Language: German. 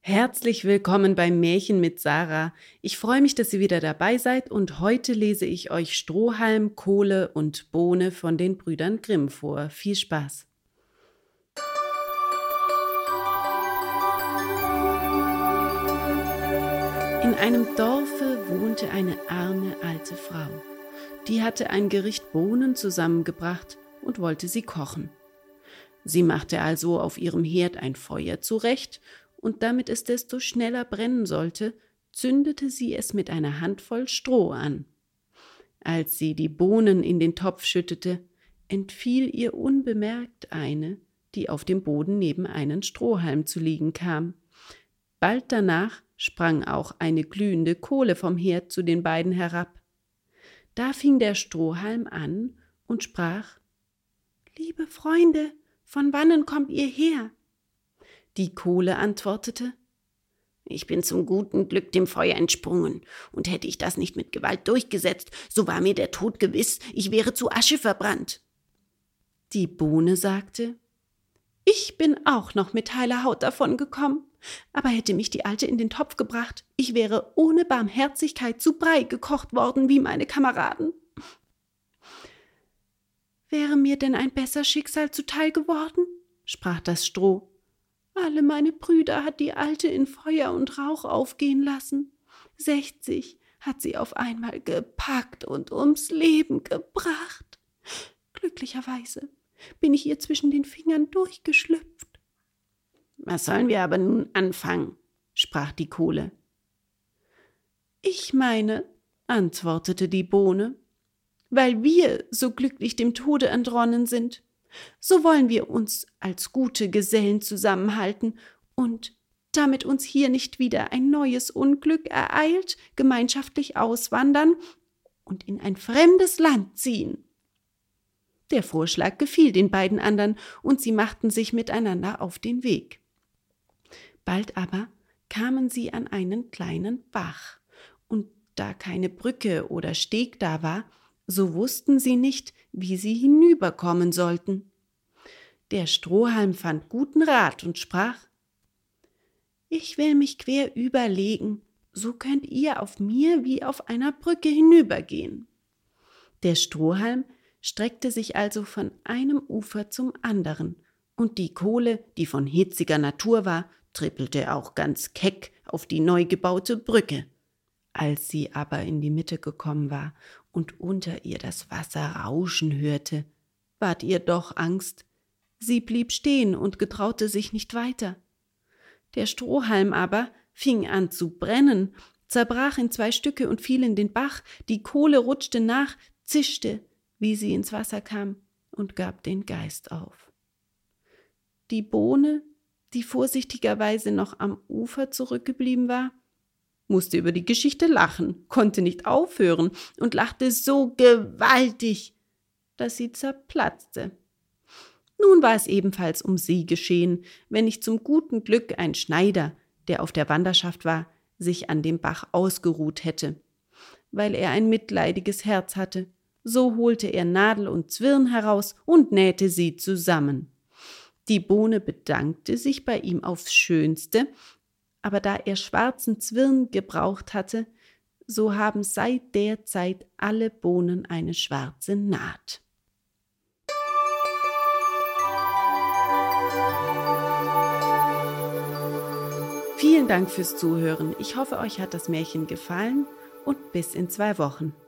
Herzlich willkommen beim Märchen mit Sarah. Ich freue mich, dass ihr wieder dabei seid und heute lese ich euch Strohhalm, Kohle und Bohne von den Brüdern Grimm vor. Viel Spaß! In einem Dorfe wohnte eine arme alte Frau. Die hatte ein Gericht Bohnen zusammengebracht und wollte sie kochen. Sie machte also auf ihrem Herd ein Feuer zurecht, und damit es desto schneller brennen sollte, zündete sie es mit einer Handvoll Stroh an. Als sie die Bohnen in den Topf schüttete, entfiel ihr unbemerkt eine, die auf dem Boden neben einen Strohhalm zu liegen kam. Bald danach sprang auch eine glühende Kohle vom Herd zu den beiden herab. Da fing der Strohhalm an und sprach: »Liebe Freunde, von wannen kommt ihr her?« Die Kohle antwortete: »Ich bin zum guten Glück dem Feuer entsprungen, und hätte ich das nicht mit Gewalt durchgesetzt, so war mir der Tod gewiss, ich wäre zu Asche verbrannt.« Die Bohne sagte: »Ich bin auch noch mit heiler Haut davon gekommen, aber hätte mich die Alte in den Topf gebracht, ich wäre ohne Barmherzigkeit zu Brei gekocht worden wie meine Kameraden.« »Wäre mir denn ein besser Schicksal zuteil geworden?« sprach das Stroh. »Alle meine Brüder hat die Alte in Feuer und Rauch aufgehen lassen. 60 hat sie auf einmal gepackt und ums Leben gebracht. Glücklicherweise bin ich ihr zwischen den Fingern durchgeschlüpft.« »Was sollen wir aber nun anfangen?« sprach die Kohle. »Ich meine«, antwortete die Bohne, »weil wir so glücklich dem Tode entronnen sind, so wollen wir uns als gute Gesellen zusammenhalten und, damit uns hier nicht wieder ein neues Unglück ereilt, gemeinschaftlich auswandern und in ein fremdes Land ziehen.« Der Vorschlag gefiel den beiden anderen, und sie machten sich miteinander auf den Weg. Bald aber kamen sie an einen kleinen Bach, und da keine Brücke oder Steg da war, so wussten sie nicht, wie sie hinüberkommen sollten. Der Strohhalm fand guten Rat und sprach: »Ich will mich quer überlegen, so könnt ihr auf mir wie auf einer Brücke hinübergehen.« Der Strohhalm streckte sich also von einem Ufer zum anderen, und die Kohle, die von hitziger Natur war, trippelte auch ganz keck auf die neu gebaute Brücke. Als sie aber in die Mitte gekommen war und unter ihr das Wasser rauschen hörte, ward ihr doch Angst. Sie blieb stehen und getraute sich nicht weiter. Der Strohhalm aber fing an zu brennen, zerbrach in 2 Stücke und fiel in den Bach, die Kohle rutschte nach, zischte, wie sie ins Wasser kam, und gab den Geist auf. Die Bohne, die vorsichtigerweise noch am Ufer zurückgeblieben war, musste über die Geschichte lachen, konnte nicht aufhören und lachte so gewaltig, dass sie zerplatzte. Nun war es ebenfalls um sie geschehen, wenn nicht zum guten Glück ein Schneider, der auf der Wanderschaft war, sich an dem Bach ausgeruht hätte. Weil er ein mitleidiges Herz hatte, so holte er Nadel und Zwirn heraus und nähte sie zusammen. Die Bohne bedankte sich bei ihm aufs Schönste, aber da er schwarzen Zwirn gebraucht hatte, so haben seit der Zeit alle Bohnen eine schwarze Naht. Vielen Dank fürs Zuhören. Ich hoffe, euch hat das Märchen gefallen und bis in 2 Wochen.